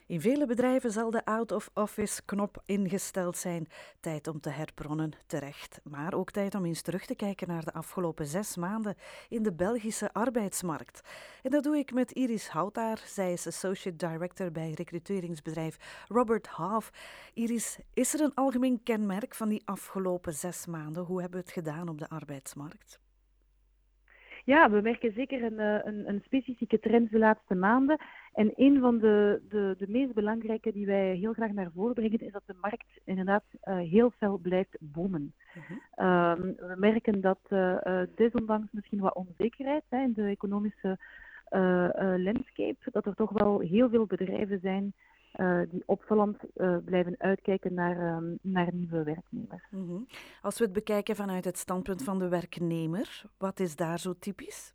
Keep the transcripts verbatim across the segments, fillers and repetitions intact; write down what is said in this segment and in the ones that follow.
In vele bedrijven zal de out-of-office-knop ingesteld zijn. Tijd om te herbronnen, terecht. Maar ook tijd om eens terug te kijken naar de afgelopen zes maanden in de Belgische arbeidsmarkt. En dat doe ik met Iris Houtaar. Zij is Associate Director bij recruteringsbedrijf Robert Half. Iris, is er een algemeen kenmerk van die afgelopen zes maanden? Hoe hebben we het gedaan op de arbeidsmarkt? Ja, we merken zeker een, een, een specifieke trend de laatste maanden. En een van de, de, de meest belangrijke die wij heel graag naar voren brengen, is dat de markt inderdaad uh, heel fel blijft boomen. Uh-huh. Um, we merken dat uh, uh, desondanks misschien wat onzekerheid hè, in de economische uh, uh, landscape, dat er toch wel heel veel bedrijven zijn Uh, die opvallend uh, blijven uitkijken naar, um, naar nieuwe werknemers. Mm-hmm. Als we het bekijken vanuit het standpunt van de werknemer, wat is daar zo typisch?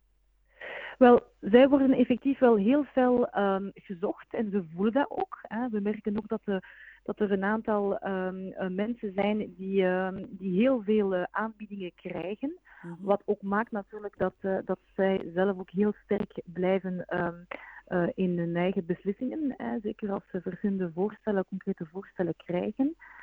Wel, zij worden effectief wel heel fel um, gezocht en we voelen dat ook. Hè. We merken ook dat, de, dat er een aantal um, uh, mensen zijn die, um, die heel veel uh, aanbiedingen krijgen. Mm-hmm. Wat ook maakt natuurlijk dat, uh, dat zij zelf ook heel sterk blijven um, Uh, in hun eigen beslissingen, hè, zeker als ze verschillende voorstellen, concrete voorstellen krijgen.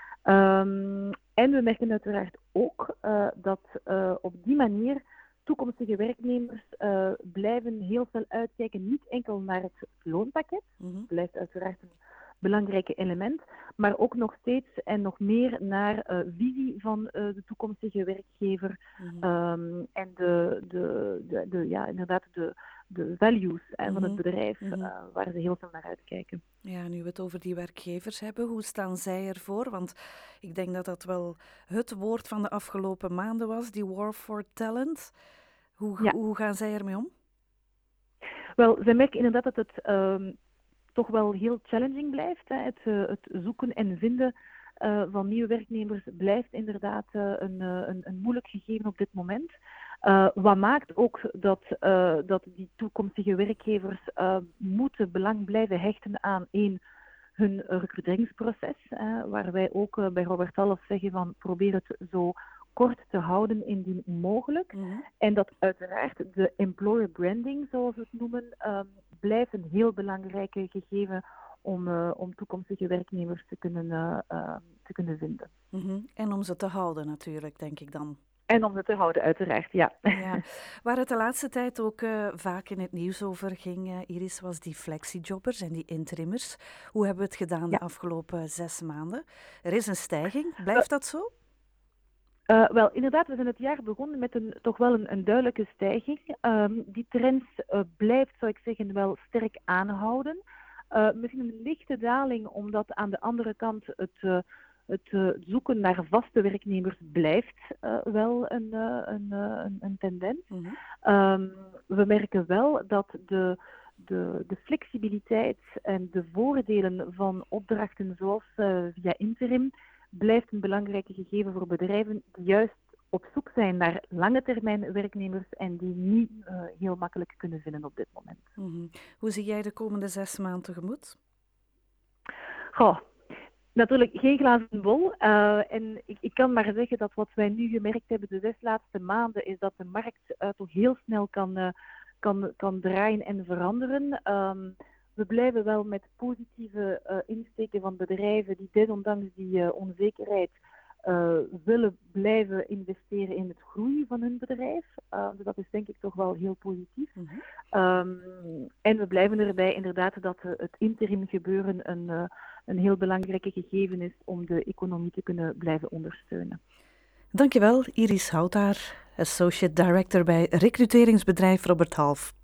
Um, en we merken uiteraard ook uh, dat uh, op die manier toekomstige werknemers uh, blijven heel veel uitkijken, niet enkel naar het loonpakket, mm-hmm. dat blijft uiteraard een belangrijk element, maar ook nog steeds en nog meer naar uh, visie van uh, de toekomstige werkgever mm-hmm. um, en de, de, de, de, ja, inderdaad de de values hè, mm-hmm. van het bedrijf, mm-hmm. uh, waar ze heel veel naar uitkijken. Ja, nu we het over die werkgevers hebben, hoe staan zij ervoor? Want ik denk dat dat wel het woord van de afgelopen maanden was, die war for talent. Hoe, ja. hoe gaan zij ermee om? Wel, zij merken inderdaad dat het um, toch wel heel challenging blijft. Hè. Het, uh, het zoeken en vinden uh, van nieuwe werknemers blijft inderdaad uh, een, uh, een, een moeilijk gegeven op dit moment. Uh, wat maakt ook dat, uh, dat die toekomstige werkgevers uh, moeten belang blijven hechten aan één, hun recruteringsproces, uh, waar wij ook uh, bij Robert Half zeggen van probeer het zo kort te houden indien mogelijk. Mm-hmm. En dat uiteraard de employer branding, zoals we het noemen, uh, blijft een heel belangrijke gegeven om, uh, om toekomstige werknemers te kunnen, uh, uh, te kunnen vinden. Mm-hmm. En om ze te houden natuurlijk, denk ik dan. En om het te houden, uiteraard, ja. ja. Waar het de laatste tijd ook uh, vaak in het nieuws over ging, uh, Iris, was die flexijobbers en die interimmers. Hoe hebben we het gedaan ja. de afgelopen zes maanden? Er is een stijging, blijft uh, dat zo? Uh, wel, inderdaad, we zijn het jaar begonnen met een, toch wel een, een duidelijke stijging. Um, die trend uh, blijft, zou ik zeggen, wel sterk aanhouden. Uh, misschien een lichte daling, omdat aan de andere kant het... Uh, Het uh, zoeken naar vaste werknemers blijft uh, wel een, uh, een, uh, een, een tendens. Mm-hmm. Um, we merken wel dat de, de, de flexibiliteit en de voordelen van opdrachten zoals uh, via interim blijft een belangrijke gegeven voor bedrijven die juist op zoek zijn naar lange termijn werknemers en die niet uh, heel makkelijk kunnen vinden op dit moment. Mm-hmm. Hoe zie jij de komende zes maanden tegemoet? Goh. Natuurlijk geen glazen bol. Uh, en ik, ik kan maar zeggen dat wat wij nu gemerkt hebben de zes laatste maanden is dat de markt uh, toch heel snel kan, uh, kan, kan draaien en veranderen. Um, we blijven wel met positieve uh, insteken van bedrijven die desondanks die uh, onzekerheid uh, willen blijven investeren in het groeien van hun bedrijf. Uh, dus dat is denk ik toch wel heel positief. Mm-hmm. Um, en we blijven erbij inderdaad dat uh, het interim gebeuren een... Uh, een heel belangrijke gegeven is om de economie te kunnen blijven ondersteunen. Dankjewel, Iris Houtaar, Associate Director bij recruteringsbedrijf Robert Half.